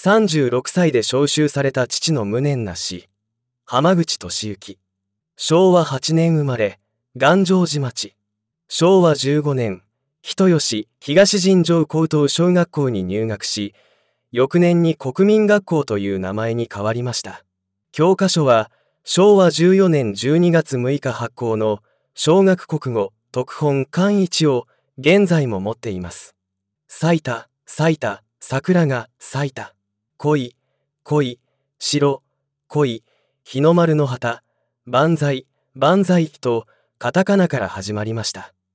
36歳で召集された父の無念な死。浜口俊之。昭和8年生まれ、願成寺町。昭和15年、人吉東尋常高等小学校に入学し、翌年に国民学校という名前に変わりました。教科書は、昭和14年12月6日発行の小学国語特本巻1を現在も持っています。咲いた、桜が咲いた。恋、白、恋、日の丸の旗、万歳とカタカナから始まりました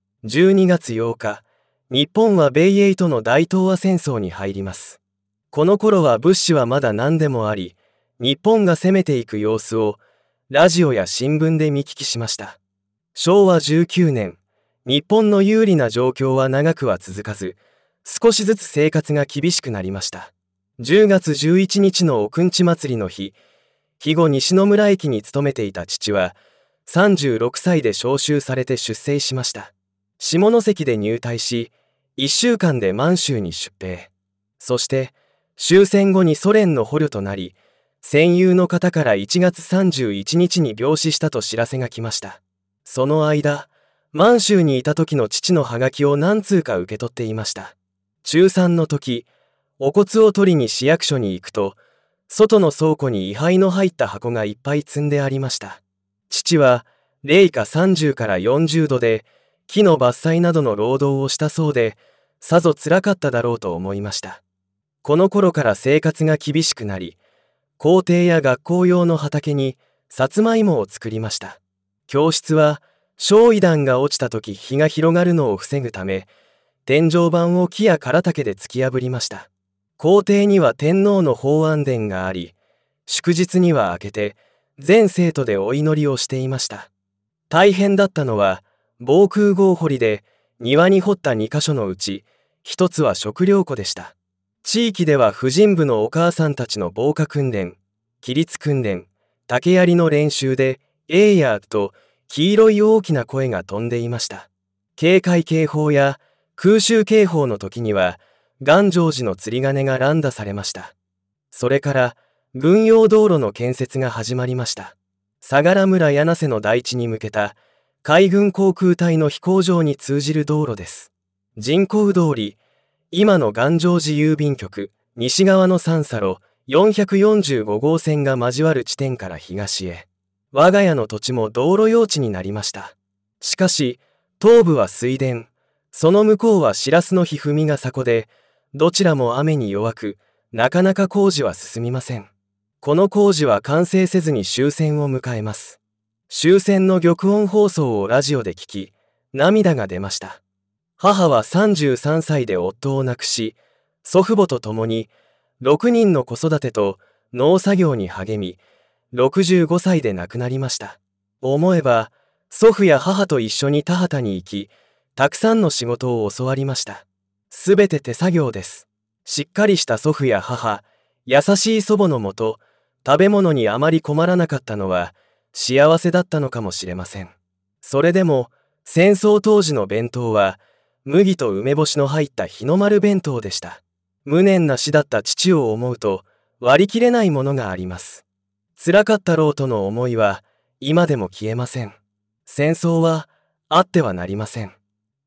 。12月8日、日本は米英との大東亜戦争に入ります。この頃は物資はまだ何でもあり、日本が攻めていく様子をラジオや新聞で見聞きしました。昭和19年、日本の有利な状況は長くは続かず、少しずつ生活が厳しくなりました。10月11日のおくんち祭りの日、肥後西野村駅に勤めていた父は、36歳で召集されて出征しました。下関で入隊し、1週間で満州に出兵。そして、終戦後にソ連の捕虜となり、戦友の方から1月31日に病死したと知らせが来ました。その間、満州にいた時の父のハガキを何通か受け取っていました。中3の時、お骨を取りに市役所に行くと、外の倉庫に位牌の入った箱がいっぱい積んでありました。父は、零下30から40度で、木の伐採などの労働をしたそうで、さぞ辛かっただろうと思いました。この頃から生活が厳しくなり、校庭や学校用の畑にさつまいもを作りました。教室は焼夷弾が落ちた時日が広がるのを防ぐため、天井板を木や唐竹で突き破りました。校庭には天皇の奉安殿があり、祝日には開けて全生徒でお祈りをしていました。大変だったのは防空壕掘りで庭に掘った2カ所のうち1つは食料庫でした。地域では婦人部のお母さんたちの防火訓練、規律訓練、竹槍の練習で、エーヤーと黄色い大きな声が飛んでいました。警戒警報や空襲警報の時には、願成寺の釣り鐘が乱打されました。それから、軍用道路の建設が始まりました。相良村柳瀬の台地に向けた、海軍航空隊の飛行場に通じる道路です。人工通り、今の願成寺郵便局、西側の三差路、445号線が交わる地点から東へ。我が家の土地も道路用地になりました。しかし、東部は水田、その向こうは白洲のひふみが迫で、どちらも雨に弱く、なかなか工事は進みません。この工事は完成せずに終戦を迎えます。終戦の玉音放送をラジオで聞き、涙が出ました。母は33歳で夫を亡くし、祖父母と共に6人の子育てと農作業に励み、65歳で亡くなりました。思えば、祖父や母と一緒に田畑に行き、たくさんの仕事を教わりました。すべて手作業です。しっかりした祖父や母、優しい祖母のもと、食べ物にあまり困らなかったのは幸せだったのかもしれません。それでも、戦争当時の弁当は、麦と梅干しの入った日の丸弁当でした。無念な死だった父を思うと割り切れないものがあります。辛かったろうとの思いは今でも消えません。戦争はあってはなりません。